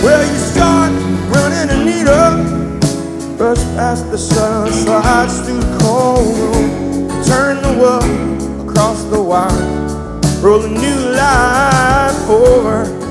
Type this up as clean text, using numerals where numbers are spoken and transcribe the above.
Well, you start running a needle, brush past the sun, slides through the cold room, turn the wood across the wire, roll a new life over.